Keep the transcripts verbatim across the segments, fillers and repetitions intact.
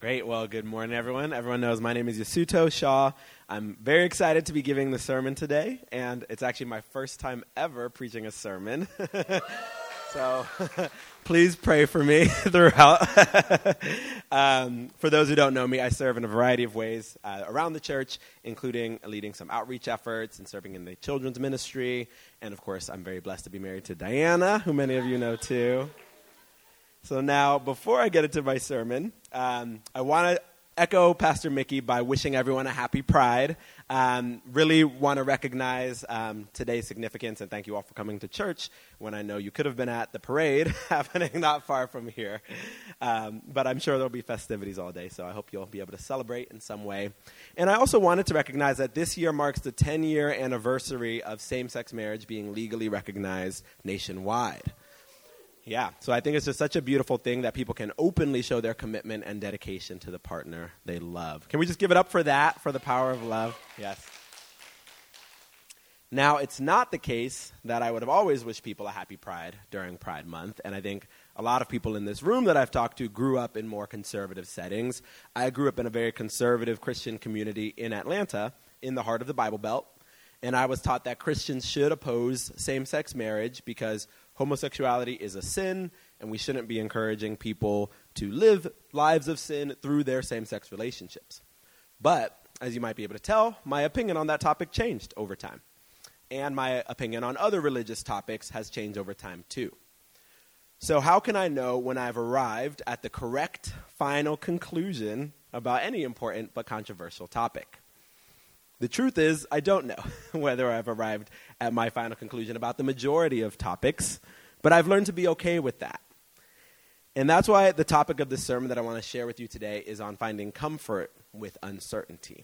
Great. Well, good morning, everyone. Everyone knows my name is Yasuto Shaw. I'm very excited to be giving the sermon today, and it's actually my first time ever preaching a sermon. So please pray for me throughout. um, for those who don't know me, I serve in a variety of ways uh, around the church, including leading some outreach efforts and serving in the children's ministry. And, of course, I'm very blessed to be married to Diana, who many of you know, too. So now, before I get into my sermon, um, I want to echo Pastor Mickey by wishing everyone a happy Pride. Um, really want to recognize um, today's significance, and thank you all for coming to church when I know you could have been at the parade happening not far from here. Um, but I'm sure there'll be festivities all day, so I hope you'll be able to celebrate in some way. And I also wanted to recognize that this year marks the ten-year anniversary of same-sex marriage being legally recognized nationwide. Yeah, so I think it's just such a beautiful thing that people can openly show their commitment and dedication to the partner they love. Can we just give it up for that, for the power of love? Yes. Now, it's not the case that I would have always wished people a happy Pride during Pride Month, and I think a lot of people in this room that I've talked to grew up in more conservative settings. I grew up in a very conservative Christian community in Atlanta, in the heart of the Bible Belt, and I was taught that Christians should oppose same-sex marriage because homosexuality is a sin, and we shouldn't be encouraging people to live lives of sin through their same-sex relationships. But, as you might be able to tell, my opinion on that topic changed over time. And my opinion on other religious topics has changed over time, too. So how can I know when I've arrived at the correct final conclusion about any important but controversial topic? The truth is, I don't know whether I've arrived at my final conclusion about the majority of topics, but I've learned to be okay with that. And that's why the topic of this sermon that I want to share with you today is on finding comfort with uncertainty.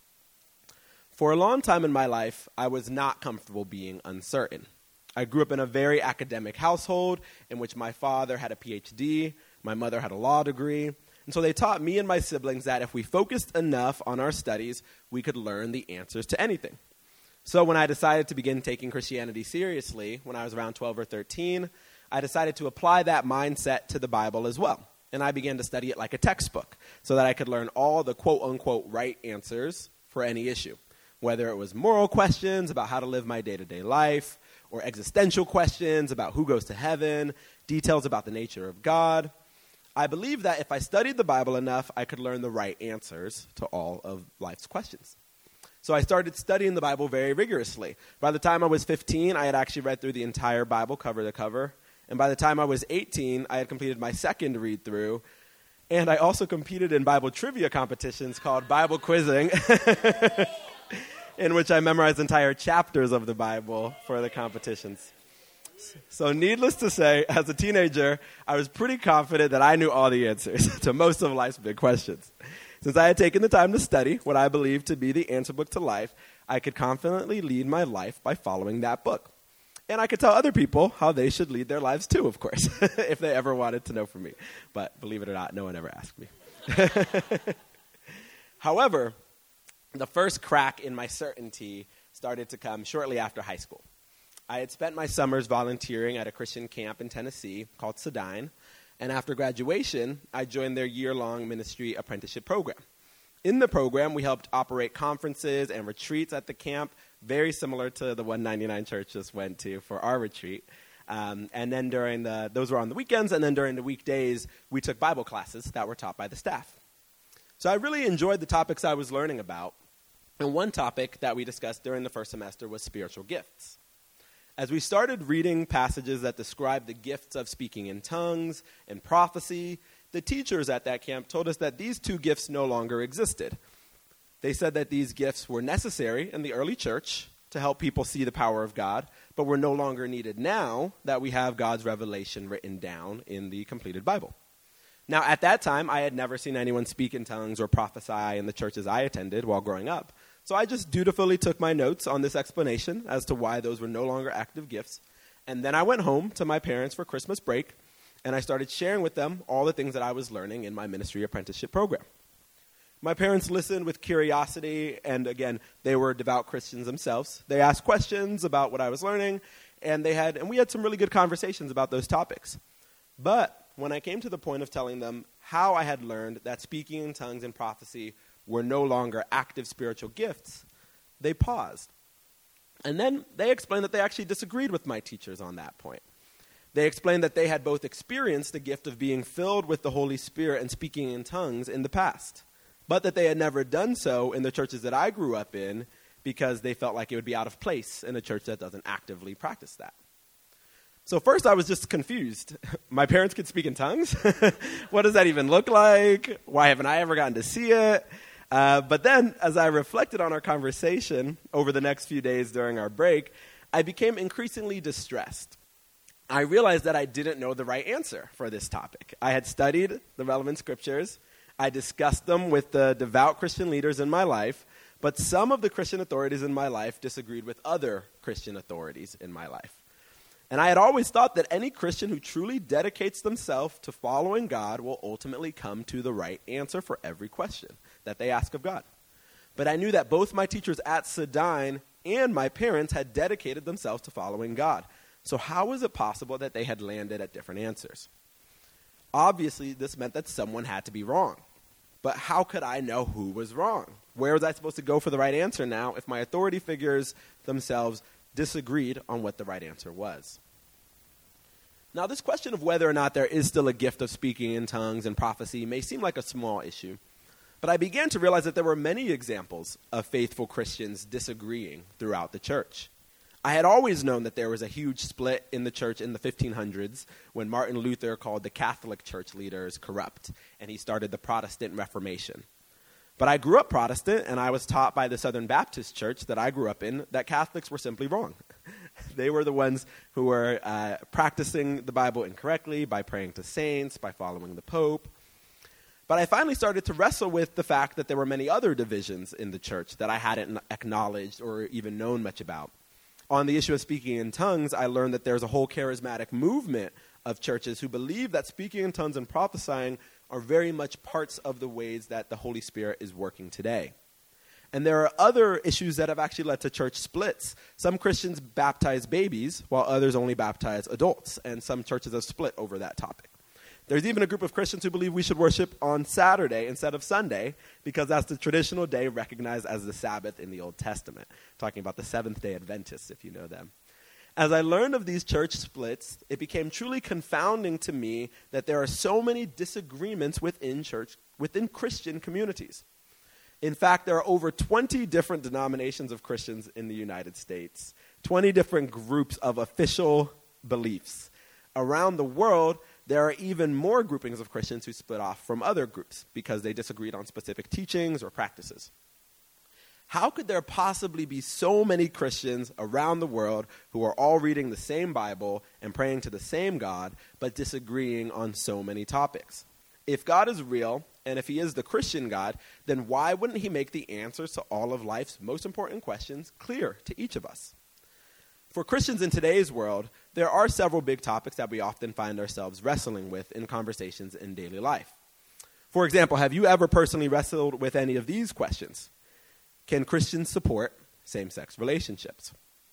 For a long time in my life, I was not comfortable being uncertain. I grew up in a very academic household in which my father had a P H D, my mother had a law degree. And so they taught me and my siblings that if we focused enough on our studies, we could learn the answers to anything. So when I decided to begin taking Christianity seriously, when I was around twelve or thirteen, I decided to apply that mindset to the Bible as well. And I began to study it like a textbook so that I could learn all the quote-unquote right answers for any issue, whether it was moral questions about how to live my day-to-day life, or existential questions about who goes to heaven, details about the nature of God. I believed that if I studied the Bible enough, I could learn the right answers to all of life's questions. So I started studying the Bible very rigorously. By the time I was fifteen, I had actually read through the entire Bible cover to cover. And by the time I was eighteen, I had completed my second read-through. And I also competed in Bible trivia competitions called Bible Quizzing, in which I memorized entire chapters of the Bible for the competitions. So needless to say, as a teenager, I was pretty confident that I knew all the answers to most of life's big questions. Since I had taken the time to study what I believed to be the answer book to life, I could confidently lead my life by following that book. And I could tell other people how they should lead their lives too, of course, if they ever wanted to know from me. But believe it or not, no one ever asked me. However, the first crack in my certainty started to come shortly after high school. I had spent my summers volunteering at a Christian camp in Tennessee called Sedine, and after graduation, I joined their year-long ministry apprenticeship program. In the program, we helped operate conferences and retreats at the camp, very similar to the one ninety-nine church just went to for our retreat. Um, and then during the, those were on the weekends, and then during the weekdays, we took Bible classes that were taught by the staff. So I really enjoyed the topics I was learning about, and one topic that we discussed during the first semester was spiritual gifts. As we started reading passages that describe the gifts of speaking in tongues and prophecy, the teachers at that camp told us that these two gifts no longer existed. They said that these gifts were necessary in the early church to help people see the power of God, but were no longer needed now that we have God's revelation written down in the completed Bible. Now, at that time, I had never seen anyone speak in tongues or prophesy in the churches I attended while growing up. So I just dutifully took my notes on this explanation as to why those were no longer active gifts. And then I went home to my parents for Christmas break, and I started sharing with them all the things that I was learning in my ministry apprenticeship program. My parents listened with curiosity, and again, they were devout Christians themselves. They asked questions about what I was learning, and they had, and we had some really good conversations about those topics. But when I came to the point of telling them how I had learned that speaking in tongues and prophecy were no longer active spiritual gifts, they paused. And then they explained that they actually disagreed with my teachers on that point. They explained that they had both experienced the gift of being filled with the Holy Spirit and speaking in tongues in the past, but that they had never done so in the churches that I grew up in because they felt like it would be out of place in a church that doesn't actively practice that. So first I was just confused. My parents could speak in tongues? What does that even look like? Why haven't I ever gotten to see it? Uh, but then as I reflected on our conversation over the next few days during our break, I became increasingly distressed. I realized that I didn't know the right answer for this topic. I had studied the relevant scriptures. I discussed them with the devout Christian leaders in my life, but some of the Christian authorities in my life disagreed with other Christian authorities in my life. And I had always thought that any Christian who truly dedicates themselves to following God will ultimately come to the right answer for every question that they ask of God. But I knew that both my teachers at Sedine and my parents had dedicated themselves to following God. So how was it possible that they had landed at different answers? Obviously, this meant that someone had to be wrong. But how could I know who was wrong? Where was I supposed to go for the right answer now if my authority figures themselves disagreed on what the right answer was? Now, this question of whether or not there is still a gift of speaking in tongues and prophecy may seem like a small issue, but I began to realize that there were many examples of faithful Christians disagreeing throughout the church. I had always known that there was a huge split in the church in the fifteen hundreds when Martin Luther called the Catholic Church leaders corrupt, and he started the Protestant Reformation. But I grew up Protestant, and I was taught by the Southern Baptist Church that I grew up in that Catholics were simply wrong. They were the ones who were uh, practicing the Bible incorrectly by praying to saints, by following the Pope. But I finally started to wrestle with the fact that there were many other divisions in the church that I hadn't acknowledged or even known much about. On the issue of speaking in tongues, I learned that there's a whole charismatic movement of churches who believe that speaking in tongues and prophesying are very much parts of the ways that the Holy Spirit is working today. And there are other issues that have actually led to church splits. Some Christians baptize babies, while others only baptize adults, and some churches have split over that topic. There's even a group of Christians who believe we should worship on Saturday instead of Sunday because that's the traditional day recognized as the Sabbath in the Old Testament. Talking about the Seventh-day Adventists, if you know them. As I learned of these church splits, it became truly confounding to me that there are so many disagreements within church, within Christian communities. In fact, there are over twenty different denominations of Christians in the United States, twenty different groups of official beliefs. Around the world, there are even more groupings of Christians who split off from other groups because they disagreed on specific teachings or practices. How could there possibly be so many Christians around the world who are all reading the same Bible and praying to the same God, but disagreeing on so many topics? If God is real, and if he is the Christian God, then why wouldn't he make the answers to all of life's most important questions clear to each of us? For Christians in today's world, there are several big topics that we often find ourselves wrestling with in conversations in daily life. For example, have you ever personally wrestled with any of these questions? Can Christians support same-sex relationships?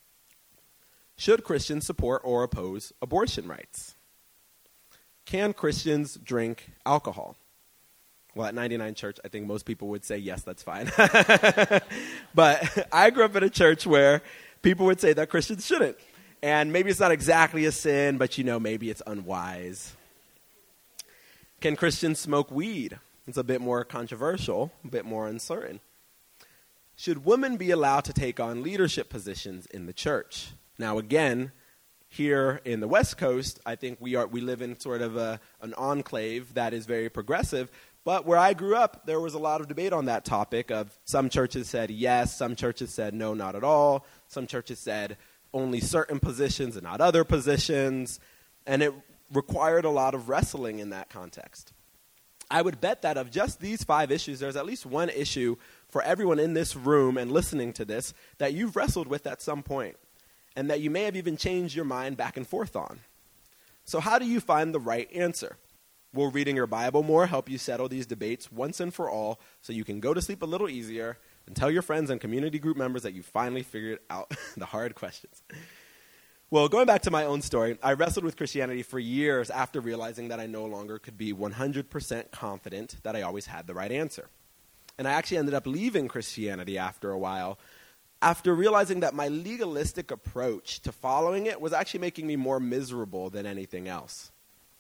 Should Christians support or oppose abortion rights? Can Christians drink alcohol? Well, at ninety-nine Church, I think most people would say, yes, that's fine. But I grew up in a church where people would say that Christians shouldn't. And maybe it's not exactly a sin, but, you know, maybe it's unwise. Can Christians smoke weed? It's a bit more controversial, a bit more uncertain. Should women be allowed to take on leadership positions in the church? Now, again, here in the West Coast, I think we are we live in sort of a, an enclave that is very progressive. But where I grew up, there was a lot of debate on that topic of some churches said yes, some churches said no, not at all. Some churches said only certain positions and not other positions. And it required a lot of wrestling in that context. I would bet that of just these five issues, there's at least one issue for everyone in this room and listening to this that you've wrestled with at some point, and that you may have even changed your mind back and forth on. So how do you find the right answer? Will reading your Bible more help you settle these debates once and for all so you can go to sleep a little easier and tell your friends and community group members that you finally figured out the hard questions? Well, going back to my own story, I wrestled with Christianity for years after realizing that I no longer could be one hundred percent confident that I always had the right answer. And I actually ended up leaving Christianity after a while, after realizing that my legalistic approach to following it was actually making me more miserable than anything else.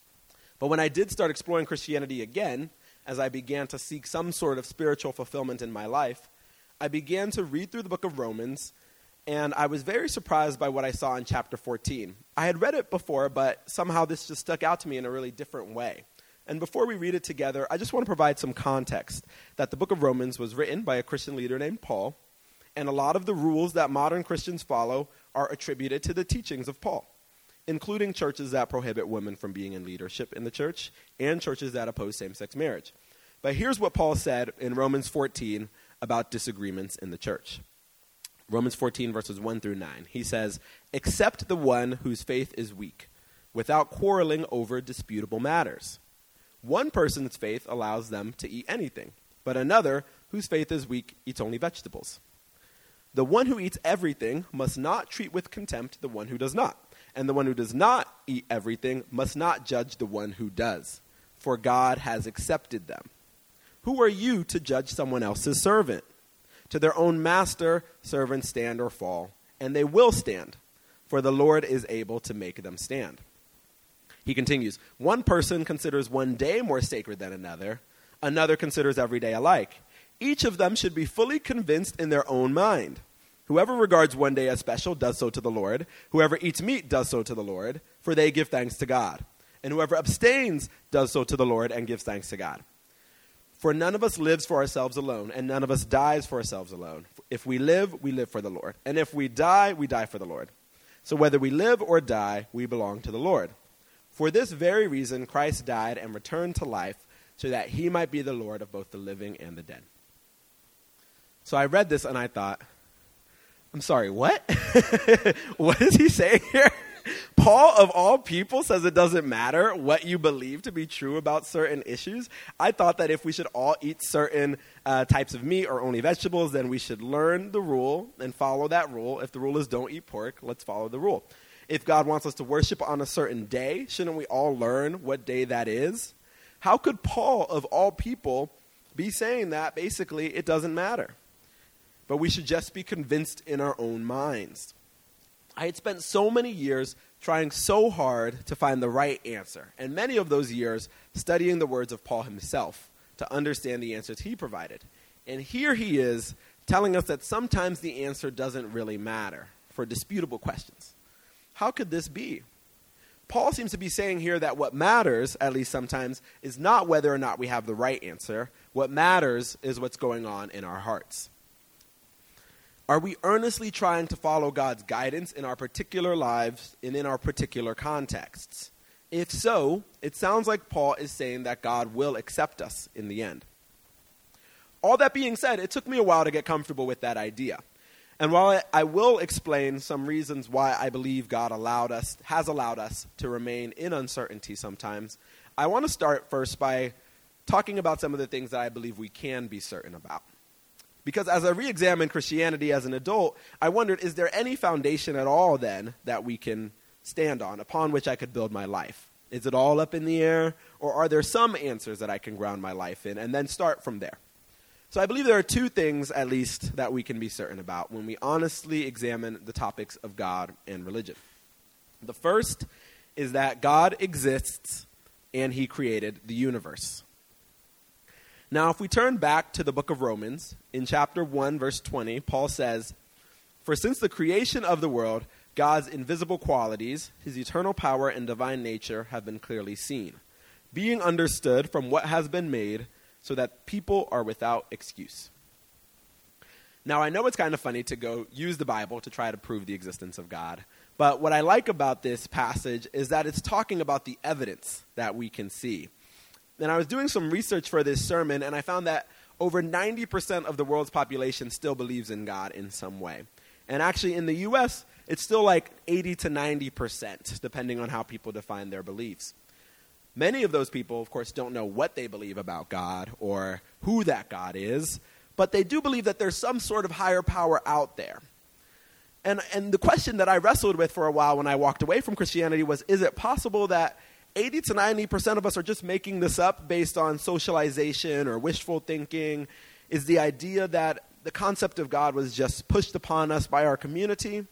But when I did start exploring Christianity again, as I began to seek some sort of spiritual fulfillment in my life, I began to read through the book of Romans, and I was very surprised by what I saw in chapter fourteen. I had read it before, but somehow this just stuck out to me in a really different way. And before we read it together, I just want to provide some context that the book of Romans was written by a Christian leader named Paul, and a lot of the rules that modern Christians follow are attributed to the teachings of Paul, including churches that prohibit women from being in leadership in the church and churches that oppose same-sex marriage. But here's what Paul said in Romans fourteen about disagreements in the church. Romans fourteen, verses one through nine. He says, "Accept the one whose faith is weak, without quarreling over disputable matters. One person's faith allows them to eat anything, but another, whose faith is weak, eats only vegetables. The one who eats everything must not treat with contempt the one who does not, and the one who does not eat everything must not judge the one who does, for God has accepted them. Who are you to judge someone else's servant? To their own master, servants stand or fall, and they will stand, for the Lord is able to make them stand." He continues, "One person considers one day more sacred than another. Another considers every day alike. Each of them should be fully convinced in their own mind. Whoever regards one day as special does so to the Lord. Whoever eats meat does so to the Lord, for they give thanks to God. And whoever abstains does so to the Lord and gives thanks to God. For none of us lives for ourselves alone, and none of us dies for ourselves alone. If we live, we live for the Lord. And if we die, we die for the Lord. So whether we live or die, we belong to the Lord. For this very reason, Christ died and returned to life, so that he might be the Lord of both the living and the dead." So I read this and I thought, I'm sorry, what? What is he saying here? Paul, of all people, says it doesn't matter what you believe to be true about certain issues. I thought that if we should all eat certain uh, types of meat or only vegetables, then we should learn the rule and follow that rule. If the rule is don't eat pork, let's follow the rule. If God wants us to worship on a certain day, shouldn't we all learn what day that is? How could Paul, of all people, be saying that basically it doesn't matter? But we should just be convinced in our own minds. I had spent so many years trying so hard to find the right answer, and many of those years studying the words of Paul himself to understand the answers he provided. And here he is telling us that sometimes the answer doesn't really matter for disputable questions. How could this be? Paul seems to be saying here that what matters, at least sometimes, is not whether or not we have the right answer. What matters is what's going on in our hearts. Are we earnestly trying to follow God's guidance in our particular lives and in our particular contexts? If so, it sounds like Paul is saying that God will accept us in the end. All that being said, it took me a while to get comfortable with that idea. And while I, I will explain some reasons why I believe God allowed us, has allowed us to remain in uncertainty sometimes, I want to start first by talking about some of the things that I believe we can be certain about. Because as I re-examined Christianity as an adult, I wondered, is there any foundation at all then that we can stand on, upon which I could build my life? Is it all up in the air, or are there some answers that I can ground my life in and then start from there? So I believe there are two things, at least, that we can be certain about when we honestly examine the topics of God and religion. The first is that God exists and he created the universe. Now, if we turn back to the book of Romans, in chapter one, verse twenty, Paul says, "For since the creation of the world, God's invisible qualities, his eternal power and divine nature have been clearly seen, being understood from what has been made, so that people are without excuse." Now, I know it's kind of funny to go use the Bible to try to prove the existence of God, but what I like about this passage is that it's talking about the evidence that we can see. And I was doing some research for this sermon, and I found that over ninety percent of the world's population still believes in God in some way. And actually, in the U S, it's still like eighty to ninety percent, depending on how people define their beliefs. Many of those people, of course, don't know what they believe about God or who that God is, but they do believe that there's some sort of higher power out there. And, and the question that I wrestled with for a while when I walked away from Christianity was, is it possible that eighty to ninety percent of us are just making this up based on socialization or wishful thinking? Is the idea that the concept of God was just pushed upon us by our community?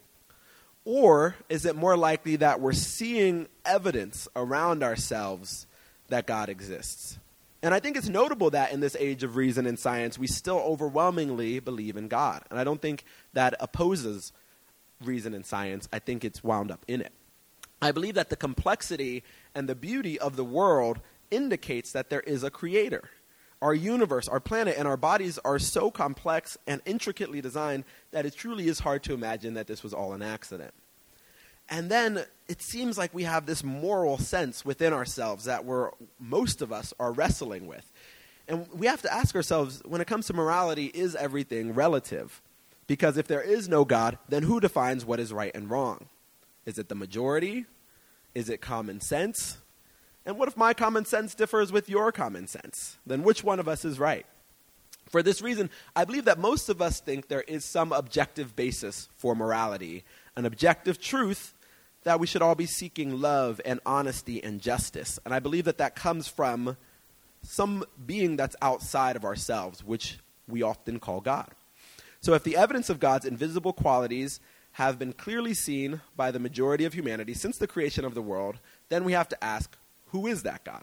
Or is it more likely that we're seeing evidence around ourselves that God exists? And I think it's notable that in this age of reason and science, we still overwhelmingly believe in God. And I don't think that opposes reason and science. I think it's wound up in it. I believe that the complexity and the beauty of the world indicates that there is a creator. Our universe, our planet, and our bodies are so complex and intricately designed that it truly is hard to imagine that this was all an accident. And then it seems like we have this moral sense within ourselves that we're, most of us are wrestling with. And we have to ask ourselves, when it comes to morality, is everything relative? Because if there is no God, then who defines what is right and wrong? Is it the majority? Is it common sense? And what if my common sense differs with your common sense? Then which one of us is right? For this reason, I believe that most of us think there is some objective basis for morality, an objective truth that we should all be seeking love and honesty and justice. And I believe that that comes from some being that's outside of ourselves, which we often call God. So if the evidence of God's invisible qualities have been clearly seen by the majority of humanity since the creation of the world, then we have to ask, who is that God?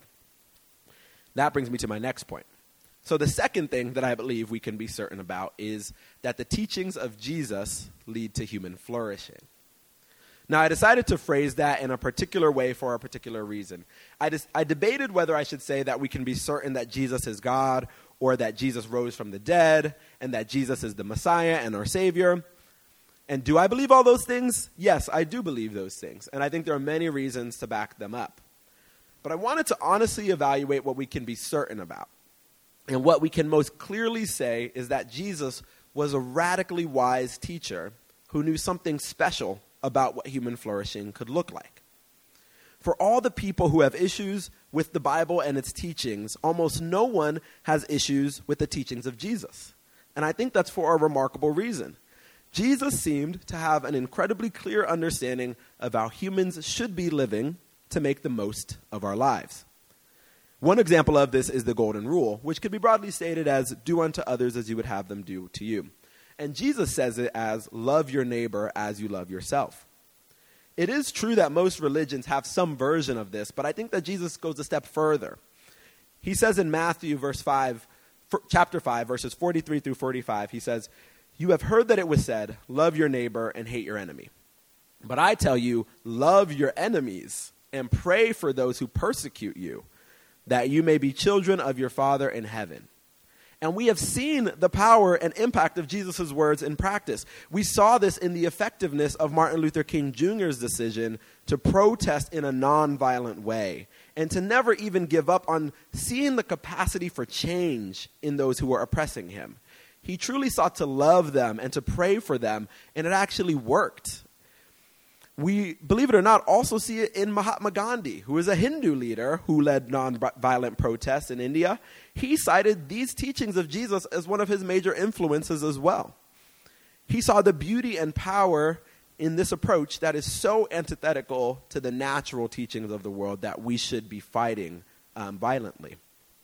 That brings me to my next point. So the second thing that I believe we can be certain about is that the teachings of Jesus lead to human flourishing. Now, I decided to phrase that in a particular way for a particular reason. I, dis- I debated whether I should say that we can be certain that Jesus is God, or that Jesus rose from the dead, and that Jesus is the Messiah and our Savior. And do I believe all those things? Yes, I do believe those things. And I think there are many reasons to back them up. But I wanted to honestly evaluate what we can be certain about. And what we can most clearly say is that Jesus was a radically wise teacher who knew something special about what human flourishing could look like. For all the people who have issues with the Bible and its teachings, almost no one has issues with the teachings of Jesus. And I think that's for a remarkable reason. Jesus seemed to have an incredibly clear understanding of how humans should be living to make the most of our lives. One example of this is the Golden Rule, which could be broadly stated as do unto others as you would have them do to you. And Jesus says it as love your neighbor as you love yourself. It is true that most religions have some version of this, but I think that Jesus goes a step further. He says in Matthew verse five, chapter five, verses forty-three through forty-five, he says, "You have heard that it was said, love your neighbor and hate your enemy. But I tell you, love your enemies and pray for those who persecute you, that you may be children of your Father in heaven." And we have seen the power and impact of Jesus' words in practice. We saw this in the effectiveness of Martin Luther King Junior's decision to protest in a nonviolent way and to never even give up on seeing the capacity for change in those who were oppressing him. He truly sought to love them and to pray for them, and it actually worked. We, believe it or not, also see it in Mahatma Gandhi, who is a Hindu leader who led nonviolent protests in India. He cited these teachings of Jesus as one of his major influences as well. He saw the beauty and power in this approach that is so antithetical to the natural teachings of the world that we should be fighting um, violently.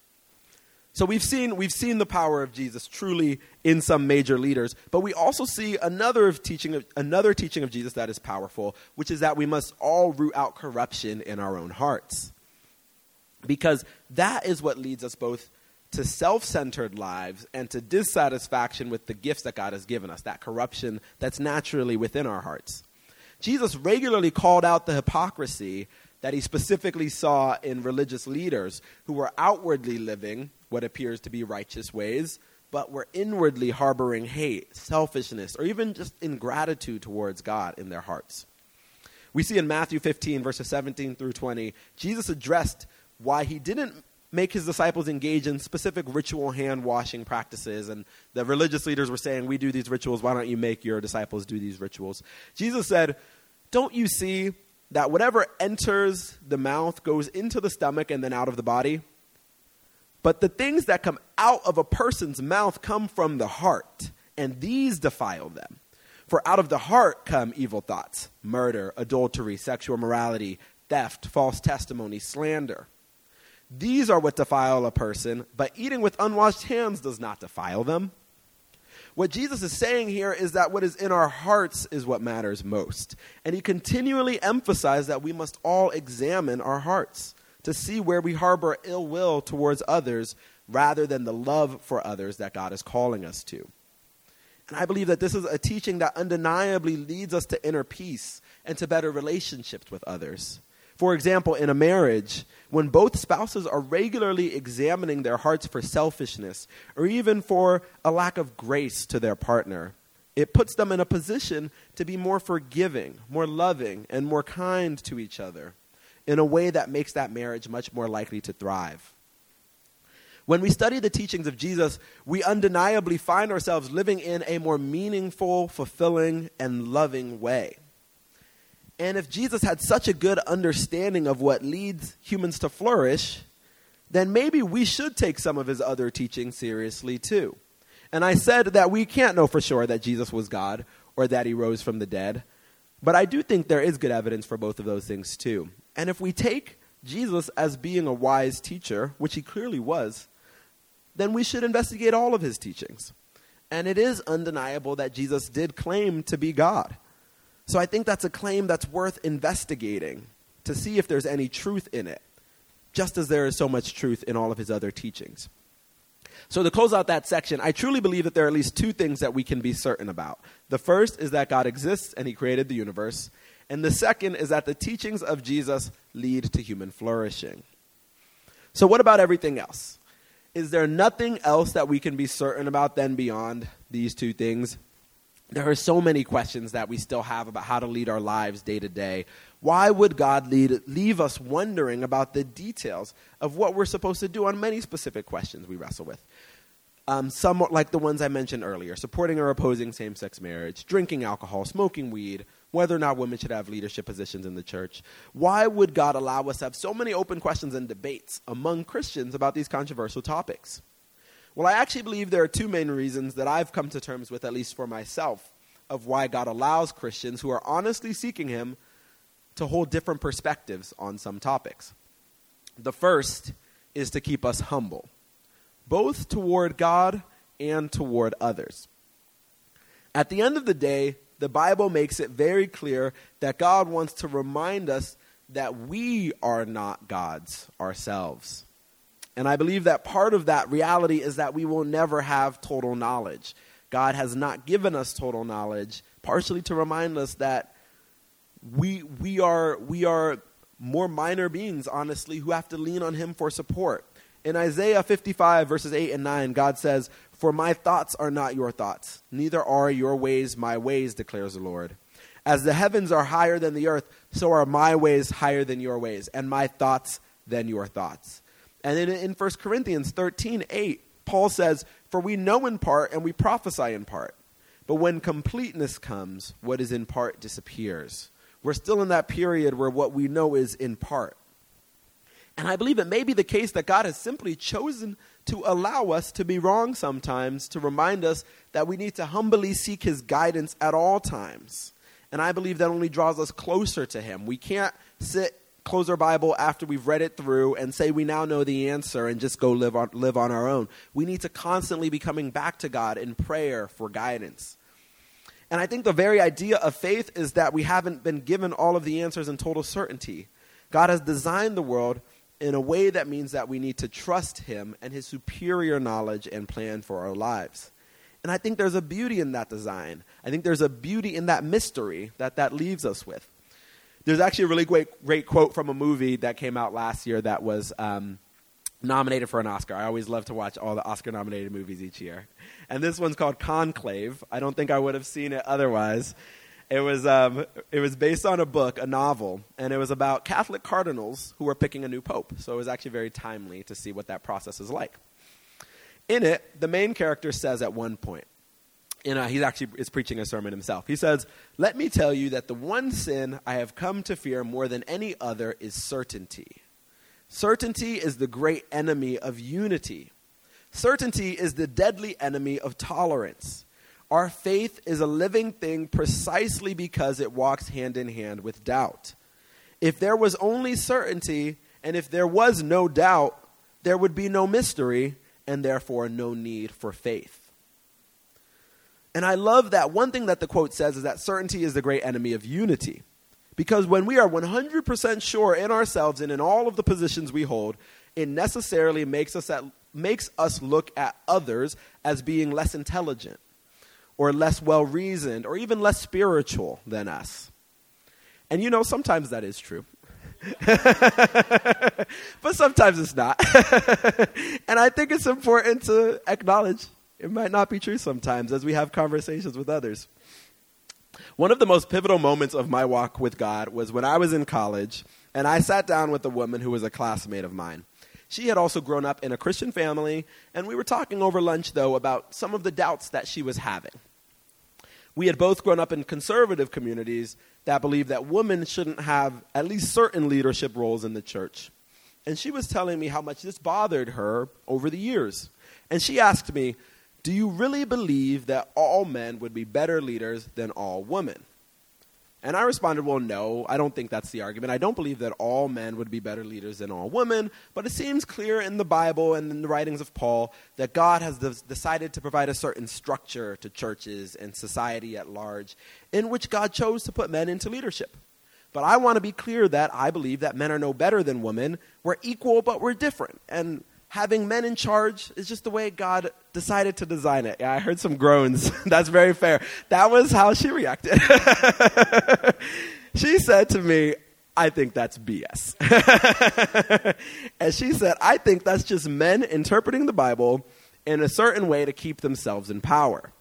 So we've seen we've seen the power of Jesus truly in some major leaders, but we also see another of teaching of, another teaching of Jesus that is powerful, which is that we must all root out corruption in our own hearts. Because that is what leads us both to self-centered lives and to dissatisfaction with the gifts that God has given us, that corruption that's naturally within our hearts. Jesus regularly called out the hypocrisy that he specifically saw in religious leaders who were outwardly living what appears to be righteous ways, but were inwardly harboring hate, selfishness, or even just ingratitude towards God in their hearts. We see in Matthew fifteen, verses seventeen through twenty, Jesus addressed why he didn't make his disciples engage in specific ritual hand-washing practices. And the religious leaders were saying, we do these rituals, why don't you make your disciples do these rituals? Jesus said, don't you see that whatever enters the mouth goes into the stomach and then out of the body? But the things that come out of a person's mouth come from the heart, and these defile them. For out of the heart come evil thoughts, murder, adultery, sexual immorality, theft, false testimony, slander. These are what defile a person, but eating with unwashed hands does not defile them. What Jesus is saying here is that what is in our hearts is what matters most. And he continually emphasized that we must all examine our hearts to see where we harbor ill will towards others rather than the love for others that God is calling us to. And I believe that this is a teaching that undeniably leads us to inner peace and to better relationships with others. For example, in a marriage, when both spouses are regularly examining their hearts for selfishness or even for a lack of grace to their partner, it puts them in a position to be more forgiving, more loving, and more kind to each other in a way that makes that marriage much more likely to thrive. When we study the teachings of Jesus, we undeniably find ourselves living in a more meaningful, fulfilling, and loving way. And if Jesus had such a good understanding of what leads humans to flourish, then maybe we should take some of his other teachings seriously too. And I said that we can't know for sure that Jesus was God or that he rose from the dead, but I do think there is good evidence for both of those things too. And if we take Jesus as being a wise teacher, which he clearly was, then we should investigate all of his teachings. And it is undeniable that Jesus did claim to be God. So I think that's a claim that's worth investigating to see if there's any truth in it, just as there is so much truth in all of his other teachings. So to close out that section, I truly believe that there are at least two things that we can be certain about. The first is that God exists and he created the universe. And the second is that the teachings of Jesus lead to human flourishing. So what about everything else? Is there nothing else that we can be certain about then beyond these two things? There are so many questions that we still have about how to lead our lives day to day. Why would God lead, leave us wondering about the details of what we're supposed to do on many specific questions we wrestle with? Um, somewhat like the ones I mentioned earlier, supporting or opposing same-sex marriage, drinking alcohol, smoking weed, whether or not women should have leadership positions in the church. Why would God allow us to have so many open questions and debates among Christians about these controversial topics? Well, I actually believe there are two main reasons that I've come to terms with, at least for myself, of why God allows Christians who are honestly seeking him to hold different perspectives on some topics. The first is to keep us humble, both toward God and toward others. At the end of the day, the Bible makes it very clear that God wants to remind us that we are not gods ourselves. And I believe that part of that reality is that we will never have total knowledge. God has not given us total knowledge, partially to remind us that we we are we are more minor beings, honestly, who have to lean on him for support. In Isaiah fifty-five, verses eight and nine, God says, "For my thoughts are not your thoughts, neither are your ways my ways, declares the Lord. As the heavens are higher than the earth, so are my ways higher than your ways, and my thoughts than your thoughts." And then in First Corinthians thirteen eight, Paul says, "For we know in part and we prophesy in part. But when completeness comes, what is in part disappears." We're still in that period where what we know is in part. And I believe it may be the case that God has simply chosen to allow us to be wrong sometimes, to remind us that we need to humbly seek his guidance at all times. And I believe that only draws us closer to him. We can't sit, close our Bible after we've read it through and say we now know the answer and just go live on, live on our own. We need to constantly be coming back to God in prayer for guidance. And I think the very idea of faith is that we haven't been given all of the answers in total certainty. God has designed the world in a way that means that we need to trust him and his superior knowledge and plan for our lives. And I think there's a beauty in that design. I think there's a beauty in that mystery that that leaves us with. There's actually a really great, great quote from a movie that came out last year that was um, nominated for an Oscar. I always love to watch all the Oscar-nominated movies each year. And this one's called Conclave. I don't think I would have seen it otherwise. It was um, it was based on a book, a novel, and it was about Catholic cardinals who were picking a new pope. So it was actually very timely to see what that process is like. In it, the main character says at one point, you know, he actually is preaching a sermon himself. He says, "Let me tell you that the one sin I have come to fear more than any other is certainty. Certainty is the great enemy of unity. Certainty is the deadly enemy of tolerance. Our faith is a living thing precisely because it walks hand in hand with doubt. If there was only certainty, and if there was no doubt, there would be no mystery, and therefore no need for faith. And I love that one thing that the quote says is that certainty is the great enemy of unity. Because when we are one hundred percent sure in ourselves and in all of the positions we hold, it necessarily makes us, at, makes us look at others as being less intelligent or less well-reasoned or even less spiritual than us. And you know, sometimes that is true. But sometimes it's not. And I think it's important to acknowledge it might not be true sometimes as we have conversations with others. One of the most pivotal moments of my walk with God was when I was in college and I sat down with a woman who was a classmate of mine. She had also grown up in a Christian family, and we were talking over lunch, though, about some of the doubts that she was having. We had both grown up in conservative communities that believed that women shouldn't have at least certain leadership roles in the church. And she was telling me how much this bothered her over the years. And she asked me, do you really believe that all men would be better leaders than all women? And I responded, well, no, I don't think that's the argument. I don't believe that all men would be better leaders than all women, but it seems clear in the Bible and in the writings of Paul that God has de- decided to provide a certain structure to churches and society at large in which God chose to put men into leadership. But I want to be clear that I believe that men are no better than women. We're equal, but we're different. And having men in charge is just the way God decided to design it. Yeah, I heard some groans. That's very fair. That was how she reacted. She said to me, I think that's B S. And she said, I think that's just men interpreting the Bible in a certain way to keep themselves in power.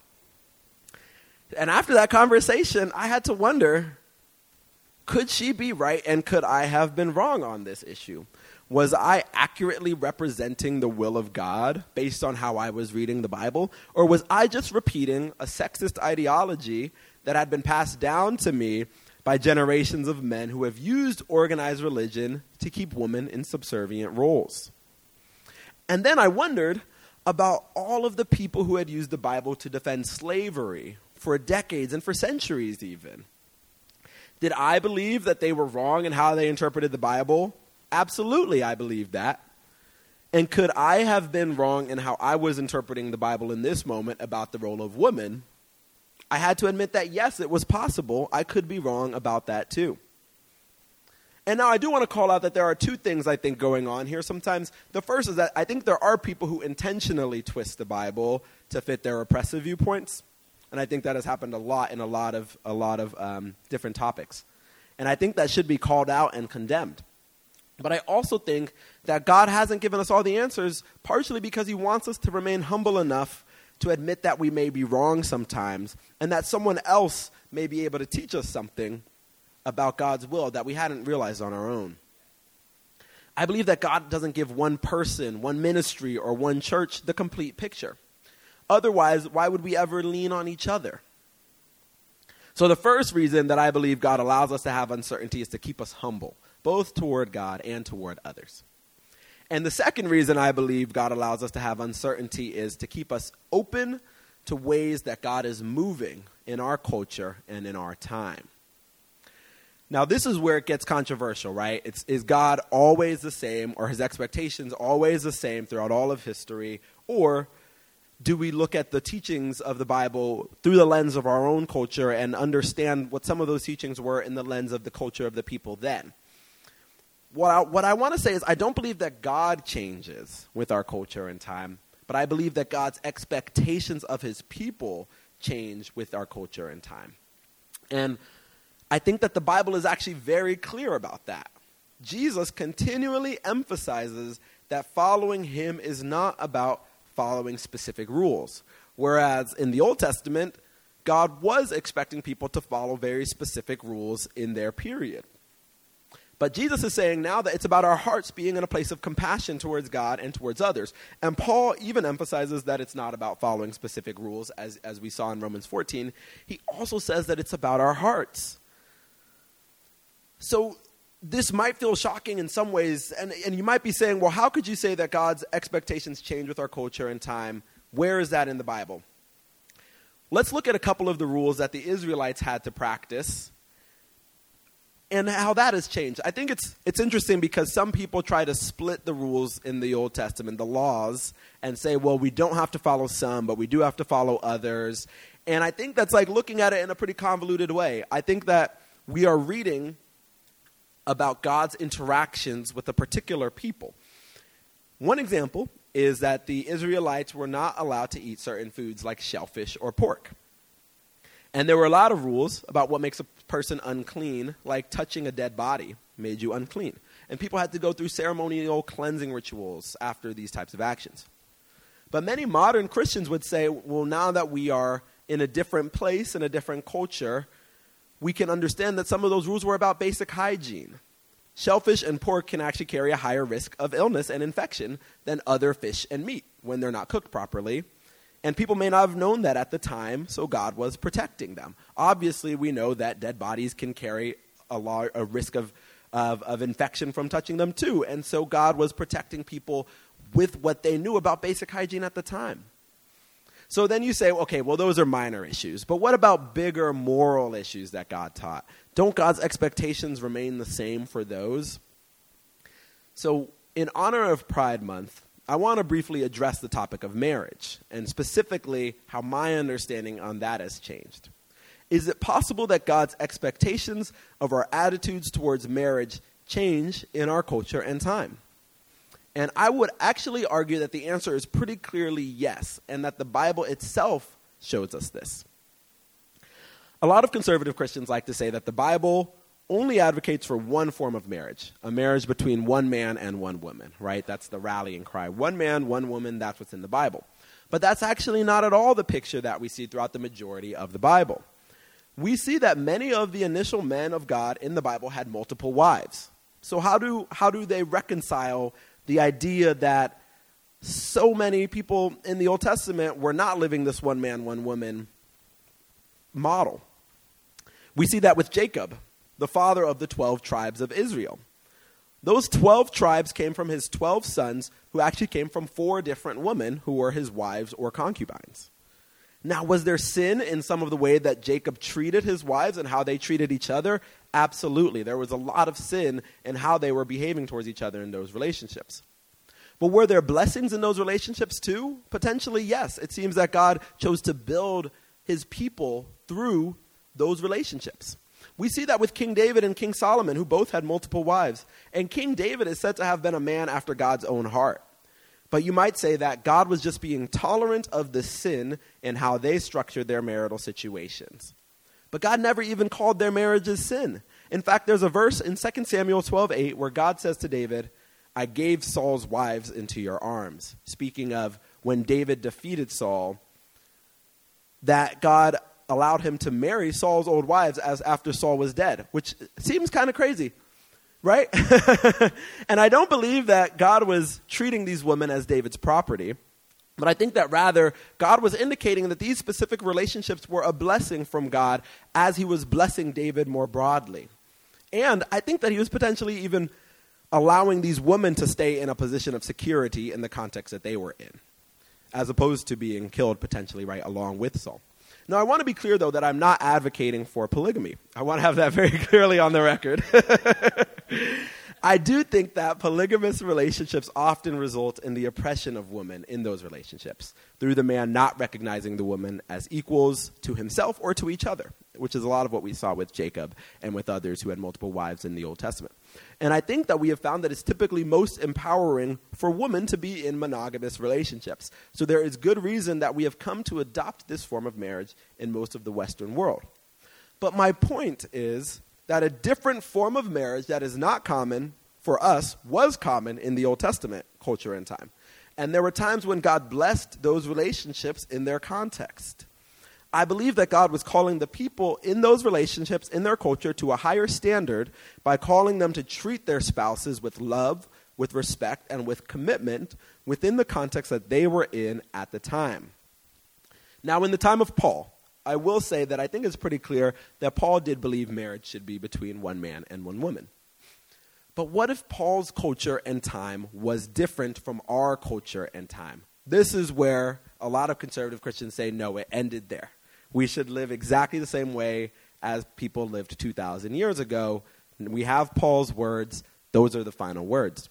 And after that conversation, I had to wonder, could she be right and could I have been wrong on this issue? Was I accurately representing the will of God based on how I was reading the Bible? Or was I just repeating a sexist ideology that had been passed down to me by generations of men who have used organized religion to keep women in subservient roles? And then I wondered about all of the people who had used the Bible to defend slavery for decades and for centuries even. Did I believe that they were wrong in how they interpreted the Bible? Absolutely, I believe that. And could I have been wrong in how I was interpreting the Bible in this moment about the role of women? I had to admit that, yes, it was possible. I could be wrong about that too. And now I do want to call out that there are two things I think going on here sometimes. The first is that I think there are people who intentionally twist the Bible to fit their oppressive viewpoints. And I think that has happened a lot in a lot of, a lot of um, different topics. And I think that should be called out and condemned. But I also think that God hasn't given us all the answers, partially because he wants us to remain humble enough to admit that we may be wrong sometimes, and that someone else may be able to teach us something about God's will that we hadn't realized on our own. I believe that God doesn't give one person, one ministry, or one church the complete picture. Otherwise, why would we ever lean on each other? So the first reason that I believe God allows us to have uncertainty is to keep us humble, both toward God and toward others. And the second reason I believe God allows us to have uncertainty is to keep us open to ways that God is moving in our culture and in our time. Now, this is where it gets controversial, right? It's, is God always the same, or his expectations always the same throughout all of history? Or do we look at the teachings of the Bible through the lens of our own culture and understand what some of those teachings were in the lens of the culture of the people then? What I, what I want to say is I don't believe that God changes with our culture and time, but I believe that God's expectations of his people change with our culture and time. And I think that the Bible is actually very clear about that. Jesus continually emphasizes that following him is not about following specific rules, whereas in the Old Testament, God was expecting people to follow very specific rules in their period. But Jesus is saying now that it's about our hearts being in a place of compassion towards God and towards others. And Paul even emphasizes that it's not about following specific rules, as, as we saw in Romans fourteen. He also says that it's about our hearts. So this might feel shocking in some ways, and, and you might be saying, well, how could you say that God's expectations change with our culture and time? Where is that in the Bible? let's look at a couple of the rules that the Israelites had to practice and how that has changed. I think it's it's interesting because some people try to split the rules in the Old Testament, the laws, and say, well, we don't have to follow some, but we do have to follow others. And I think that's like looking at it in a pretty convoluted way. I think that we are reading about God's interactions with a particular people. One example is that the Israelites were not allowed to eat certain foods like shellfish or pork. And there were a lot of rules about what makes a person unclean, like touching a dead body made you unclean. And people had to go through ceremonial cleansing rituals after these types of actions. But many modern Christians would say, well, now that we are in a different place, in a different culture, we can understand that some of those rules were about basic hygiene. Shellfish and pork can actually carry a higher risk of illness and infection than other fish and meat when they're not cooked properly. And people may not have known that at the time, so God was protecting them. Obviously, we know that dead bodies can carry a, law, a risk of, of, of infection from touching them too. And so God was protecting people with what they knew about basic hygiene at the time. So then you say, okay, well, those are minor issues. But what about bigger moral issues that God taught? Don't God's expectations remain the same for those? So in honor of Pride Month, I want to briefly address the topic of marriage, and specifically how my understanding on that has changed. Is it possible that God's expectations of our attitudes towards marriage change in our culture and time? And I would actually argue that the answer is pretty clearly yes, and that the Bible itself shows us this. A lot of conservative Christians like to say that the Bible only advocates for one form of marriage, a marriage between one man and one woman, right? That's the rallying cry. One man, one woman, that's what's in the Bible. But that's actually not at all the picture that we see throughout the majority of the Bible. We see that many of the initial men of God in the Bible had multiple wives. So how do how do they reconcile the idea that so many people in the Old Testament were not living this one man, one woman model? We see that with Jacob, the father of the twelve tribes of Israel. Those twelve tribes came from his twelve sons, who actually came from four different women who were his wives or concubines. Now, was there sin in some of the way that Jacob treated his wives and how they treated each other? Absolutely. There was a lot of sin in how they were behaving towards each other in those relationships. But were there blessings in those relationships too? Potentially, yes. It seems that God chose to build his people through those relationships. We see that with King David and King Solomon, who both had multiple wives. And King David is said to have been a man after God's own heart. But you might say that God was just being tolerant of the sin in how they structured their marital situations. But God never even called their marriages sin. In fact, there's a verse in Second Samuel twelve eight where God says to David, I gave Saul's wives into your arms. Speaking of when David defeated Saul, that God allowed him to marry Saul's old wives as after Saul was dead, which seems kind of crazy. Right? And I don't believe that God was treating these women as David's property, but I think that rather God was indicating that these specific relationships were a blessing from God as he was blessing David more broadly. And I think that he was potentially even allowing these women to stay in a position of security in the context that they were in, as opposed to being killed potentially right along with Saul. Now, I want to be clear, though, that I'm not advocating for polygamy. I want to have that very clearly on the record. I do think that polygamous relationships often result in the oppression of women in those relationships through the man not recognizing the woman as equals to himself or to each other, which is a lot of what we saw with Jacob and with others who had multiple wives in the Old Testament. And I think that we have found that it's typically most empowering for women to be in monogamous relationships. So there is good reason that we have come to adopt this form of marriage in most of the Western world. But my point is that a different form of marriage that is not common for us was common in the Old Testament culture and time. And there were times when God blessed those relationships in their context. I believe that God was calling the people in those relationships, in their culture, to a higher standard by calling them to treat their spouses with love, with respect, and with commitment within the context that they were in at the time. Now, in the time of Paul, I will say that I think it's pretty clear that Paul did believe marriage should be between one man and one woman. But what if Paul's culture and time was different from our culture and time? This is where a lot of conservative Christians say, no, it ended there. We should live exactly the same way as people lived two thousand years ago. We have Paul's words. Those are the final words.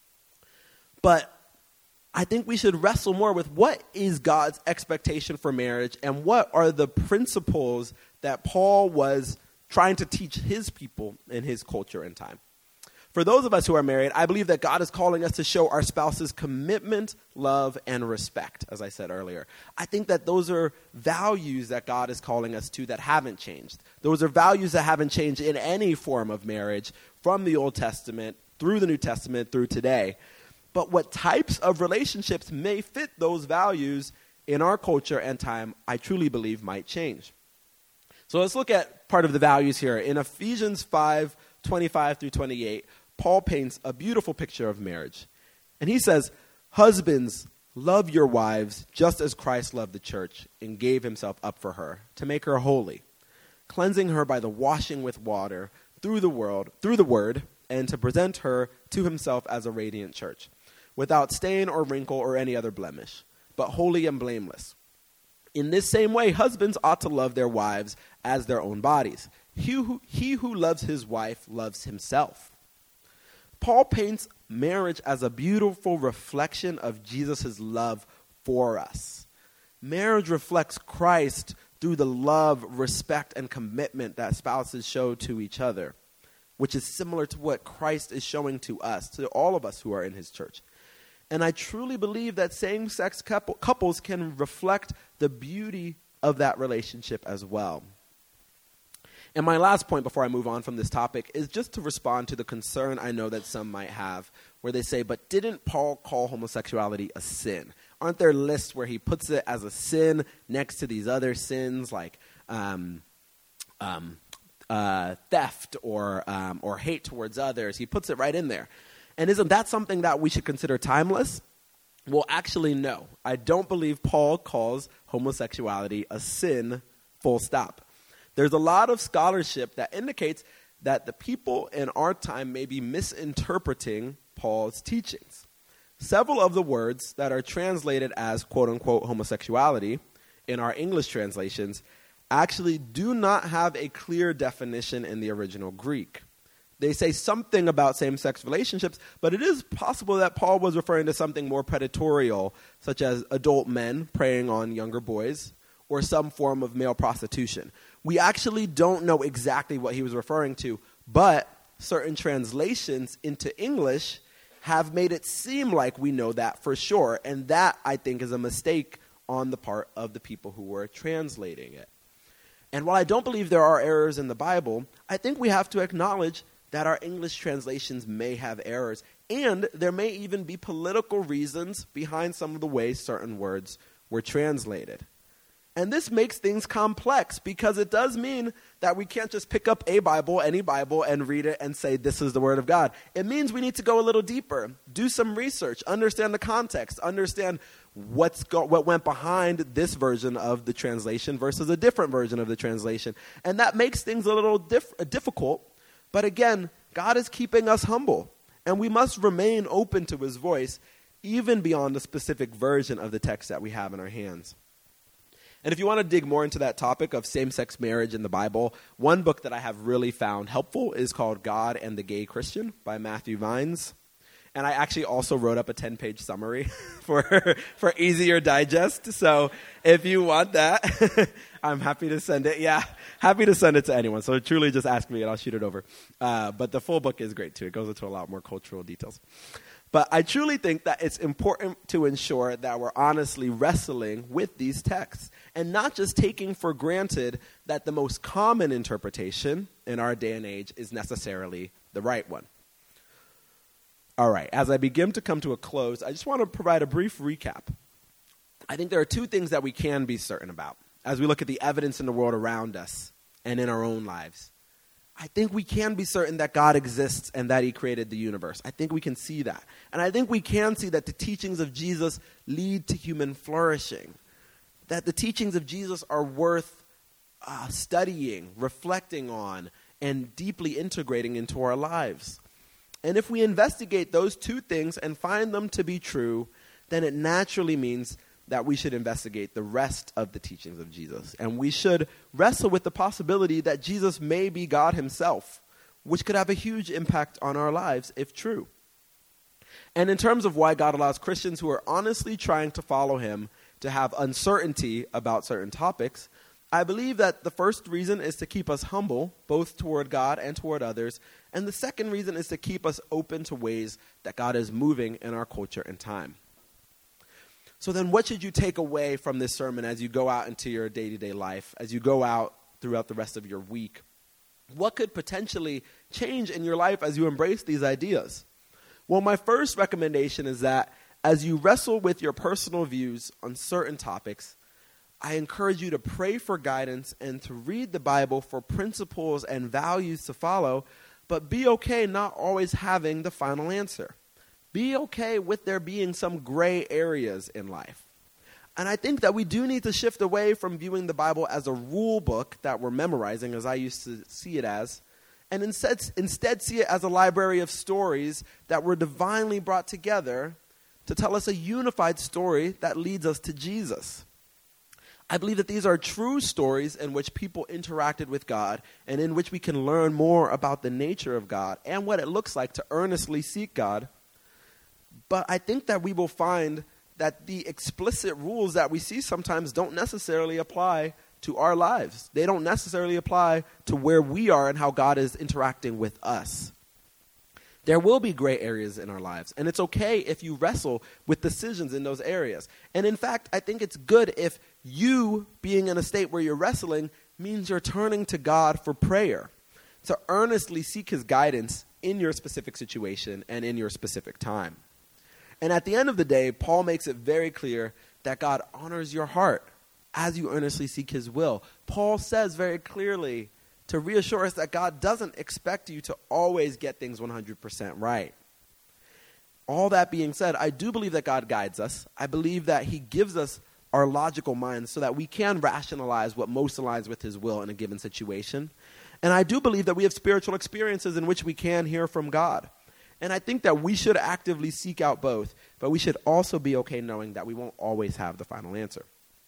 But I think we should wrestle more with what is God's expectation for marriage and what are the principles that Paul was trying to teach his people in his culture and time. For those of us who are married, I believe that God is calling us to show our spouses commitment, love, and respect, as I said earlier. I think that those are values that God is calling us to that haven't changed. Those are values that haven't changed in any form of marriage from the Old Testament through the New Testament through today. But what types of relationships may fit those values in our culture and time, I truly believe might change. So let's look at part of the values here. In Ephesians five, twenty-five through twenty-eight, Paul paints a beautiful picture of marriage. And he says, "Husbands, love your wives just as Christ loved the church and gave himself up for her to make her holy, cleansing her by the washing with water through the world, through the word, and to present her to himself as a radiant church, without stain or wrinkle or any other blemish, but holy and blameless. In this same way, husbands ought to love their wives as their own bodies. He who, he who loves his wife loves himself." Paul paints marriage as a beautiful reflection of Jesus' love for us. Marriage reflects Christ through the love, respect, and commitment that spouses show to each other, which is similar to what Christ is showing to us, to all of us who are in his church. And I truly believe that same-sex couple, couples can reflect the beauty of that relationship as well. And my last point before I move on from this topic is just to respond to the concern I know that some might have, where they say, but didn't Paul call homosexuality a sin? Aren't there lists where he puts it as a sin next to these other sins like um, um, uh, theft or um, or hate towards others? He puts it right in there. And isn't that something that we should consider timeless? Well, actually, no. I don't believe Paul calls homosexuality a sin, full stop. There's a lot of scholarship that indicates that the people in our time may be misinterpreting Paul's teachings. Several of the words that are translated as quote-unquote homosexuality in our English translations actually do not have a clear definition in the original Greek. They say something about same-sex relationships, but it is possible that Paul was referring to something more predatorial, such as adult men preying on younger boys, or some form of male prostitution. We actually don't know exactly what he was referring to, but certain translations into English have made it seem like we know that for sure, and that, I think, is a mistake on the part of the people who were translating it. And while I don't believe there are errors in the Bible, I think we have to acknowledge that our English translations may have errors, and there may even be political reasons behind some of the ways certain words were translated. And this makes things complex because it does mean that we can't just pick up a Bible, any Bible, and read it and say this is the Word of God. It means we need to go a little deeper, do some research, understand the context, understand what's go- what went behind this version of the translation versus a different version of the translation. And that makes things a little dif- difficult. But again, God is keeping us humble, and we must remain open to his voice even beyond the specific version of the text that we have in our hands. And if you want to dig more into that topic of same-sex marriage in the Bible, one book that I have really found helpful is called God and the Gay Christian by Matthew Vines. And I actually also wrote up a ten-page summary for for easier digest. So if you want that, I'm happy to send it. Yeah, happy to send it to anyone. So truly just ask me and I'll shoot it over. Uh, but the full book is great too. It goes into a lot more cultural details. But I truly think that it's important to ensure that we're honestly wrestling with these texts and not just taking for granted that the most common interpretation in our day and age is necessarily the right one. All right, as I begin to come to a close, I just want to provide a brief recap. I think there are two things that we can be certain about as we look at the evidence in the world around us and in our own lives. I think we can be certain that God exists and that he created the universe. I think we can see that. And I think we can see that the teachings of Jesus lead to human flourishing. That the teachings of Jesus are worth uh, studying, reflecting on, and deeply integrating into our lives. And if we investigate those two things and find them to be true, then it naturally means that we should investigate the rest of the teachings of Jesus. And we should wrestle with the possibility that Jesus may be God himself, which could have a huge impact on our lives if true. And in terms of why God allows Christians who are honestly trying to follow him to have uncertainty about certain topics, I believe that the first reason is to keep us humble, both toward God and toward others. And the second reason is to keep us open to ways that God is moving in our culture and time. So then what should you take away from this sermon as you go out into your day-to-day life, as you go out throughout the rest of your week? What could potentially change in your life as you embrace these ideas? Well, my first recommendation is that as you wrestle with your personal views on certain topics, I encourage you to pray for guidance and to read the Bible for principles and values to follow, but be okay not always having the final answer. Be okay with there being some gray areas in life. And I think that we do need to shift away from viewing the Bible as a rule book that we're memorizing, as I used to see it as, and instead, instead see it as a library of stories that were divinely brought together to tell us a unified story that leads us to Jesus. I believe that these are true stories in which people interacted with God and in which we can learn more about the nature of God and what it looks like to earnestly seek God. But I think that we will find that the explicit rules that we see sometimes don't necessarily apply to our lives. They don't necessarily apply to where we are and how God is interacting with us. There will be gray areas in our lives, and it's okay if you wrestle with decisions in those areas. And in fact, I think it's good if you being in a state where you're wrestling means you're turning to God for prayer, to earnestly seek his guidance in your specific situation and in your specific time. And at the end of the day, Paul makes it very clear that God honors your heart as you earnestly seek his will. Paul says very clearly to reassure us that God doesn't expect you to always get things one hundred percent right. All that being said, I do believe that God guides us. I believe that he gives us our logical minds so that we can rationalize what most aligns with his will in a given situation. And I do believe that we have spiritual experiences in which we can hear from God. And I think that we should actively seek out both, but we should also be okay knowing that we won't always have the final answer.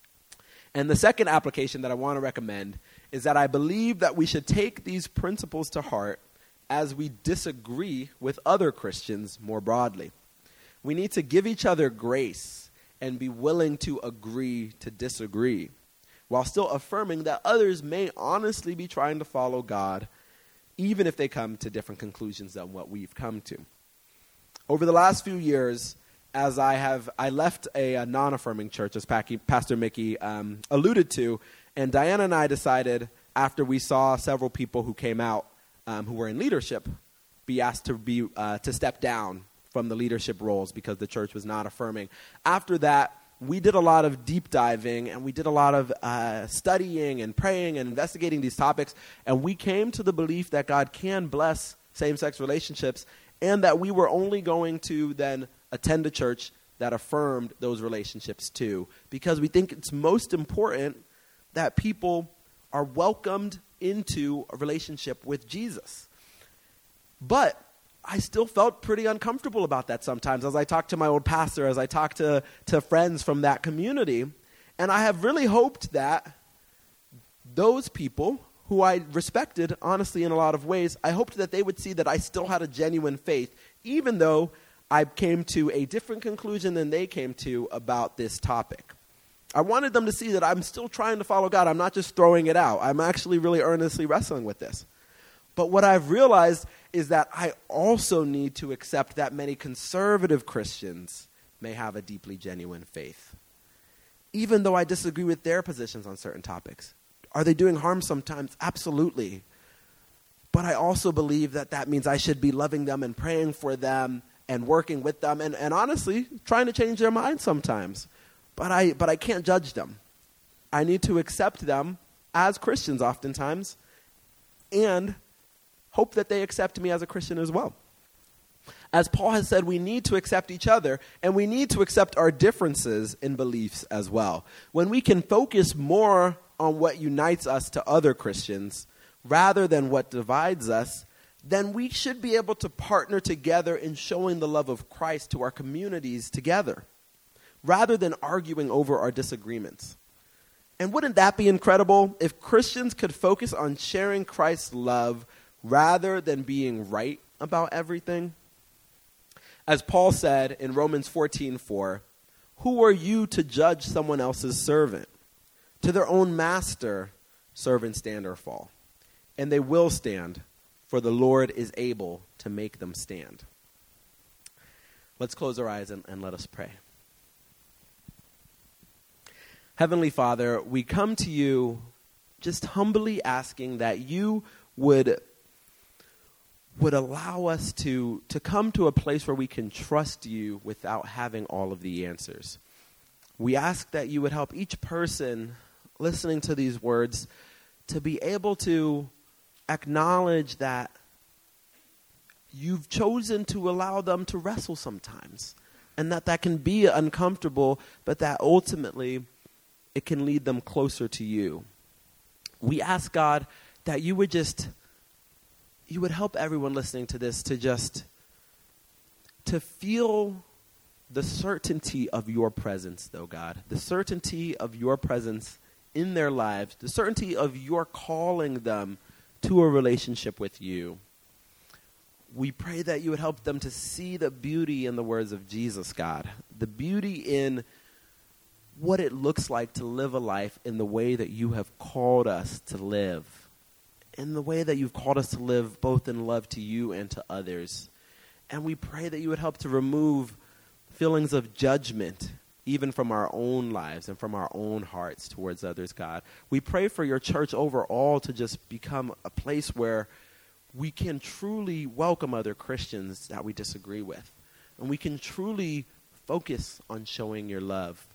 And the second application that I want to recommend is that I believe that we should take these principles to heart as we disagree with other Christians more broadly. We need to give each other grace and be willing to agree to disagree, while still affirming that others may honestly be trying to follow God, even if they come to different conclusions than what we've come to. Over the last few years, as I have, I left a, a non-affirming church, as Pastor Mickey um, alluded to, and Diana and I decided, after we saw several people who came out um, who were in leadership, be asked to be uh, to step down from the leadership roles because the church was not affirming. After that, we did a lot of deep diving, and we did a lot of uh, studying and praying and investigating these topics, and we came to the belief that God can bless same-sex relationships, and that we were only going to then attend a church that affirmed those relationships too, because we think it's most important that people are welcomed into a relationship with Jesus. But I still felt pretty uncomfortable about that sometimes as I talked to my old pastor, as I talked to, to friends from that community. And I have really hoped that those people who I respected, honestly, in a lot of ways, I hoped that they would see that I still had a genuine faith, even though I came to a different conclusion than they came to about this topic. I wanted them to see that I'm still trying to follow God. I'm not just throwing it out. I'm actually really earnestly wrestling with this. But what I've realized is that I also need to accept that many conservative Christians may have a deeply genuine faith, even though I disagree with their positions on certain topics. Are they doing harm sometimes? Absolutely. But I also believe that that means I should be loving them and praying for them and working with them and, and honestly trying to change their minds sometimes. But I, but I can't judge them. I need to accept them as Christians oftentimes and hope that they accept me as a Christian as well. As Paul has said, we need to accept each other, and we need to accept our differences in beliefs as well. When we can focus more on what unites us to other Christians rather than what divides us, then we should be able to partner together in showing the love of Christ to our communities together. rather than arguing over our disagreements. And wouldn't that be incredible if Christians could focus on sharing Christ's love rather than being right about everything? As Paul said in Romans fourteen four, who are you to judge someone else's servant? To their own master, servants stand or fall. And they will stand, for the Lord is able to make them stand. Let's close our eyes and, and let us pray. Heavenly Father, we come to you just humbly asking that you would, would allow us to, to come to a place where we can trust you without having all of the answers. We ask that you would help each person listening to these words to be able to acknowledge that you've chosen to allow them to wrestle sometimes, and that that can be uncomfortable, but that ultimately it can lead them closer to you. We ask, God, that you would just, you would help everyone listening to this to just, to feel the certainty of your presence, though, God. The certainty of your presence in their lives. The certainty of your calling them to a relationship with you. We pray that you would help them to see the beauty in the words of Jesus, God. The beauty in what it looks like to live a life in the way that you have called us to live. In the way that you've called us to live both in love to you and to others. And we pray that you would help to remove feelings of judgment, even from our own lives and from our own hearts towards others, God. We pray for your church overall to just become a place where we can truly welcome other Christians that we disagree with. And we can truly focus on showing your love.